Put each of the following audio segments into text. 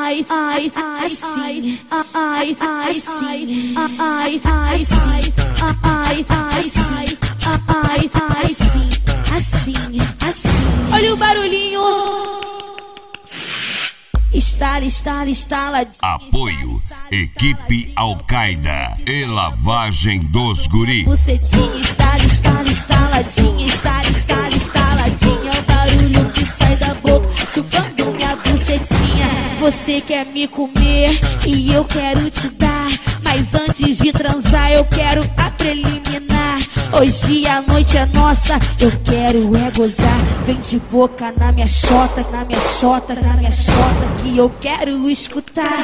ai, ai, assim, ai, assim, ai, assim, ai, assim, ai, assim, assim. Olha o barulhinho. Estala. Apoio, equipe Al-Qaeda e lavagem dos guri. Bucetinha, estaladinha, estaladinha. É o barulho que sai da boca, chupando minha bucetinha. Você quer me comer e eu quero te dar, mas antes de transar eu quero a preliminar. Hoje a noite é nossa, eu quero é gozar. Vem de boca na minha xota, que eu quero escutar.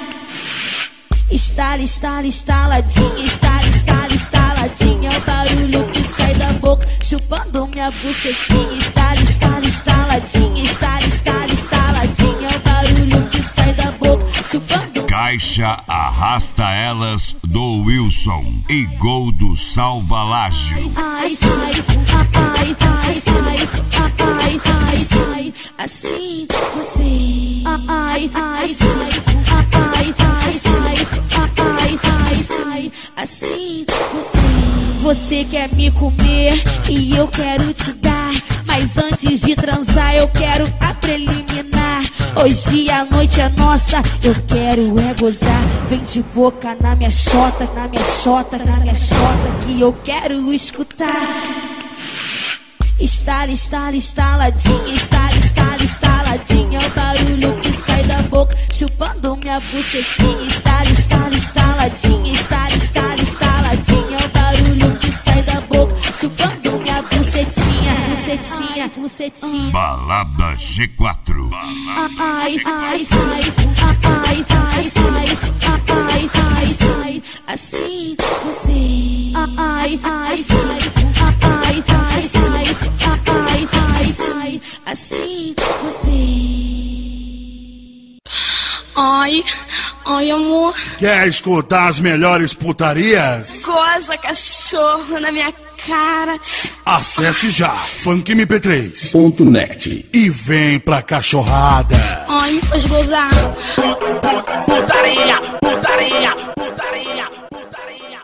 Estaladinha, estaladinha. É o barulho que sai da boca, chupando minha bucetinha. Estaladinha, estaladinha. É o barulho que sai da boca, chupando. Caixa Arrasta Elas do Wilson e gol do Salvalágio. Ai, assim você. Ai, assim você. Você quer me comer e eu quero te dar, mas antes de transar eu quero a preliminar. Hoje a noite é nossa, eu quero é gozar. Vem de boca na minha xota, que eu quero escutar. Estaladinha, estaladinha. É o barulho que sai da boca, chupando minha bucetinha. Estaladinha, estaladinha. É o barulho que sai da boca, chupando minha bucetinha. Balada G4. Ai, assim você. Ai, assim você. Ai, amor. Quer escutar as melhores putarias? Goza, cachorro, na minha cara. Acesse já funkmp3.net e vem pra cachorrada. Ai, me faz gozar. Putaria.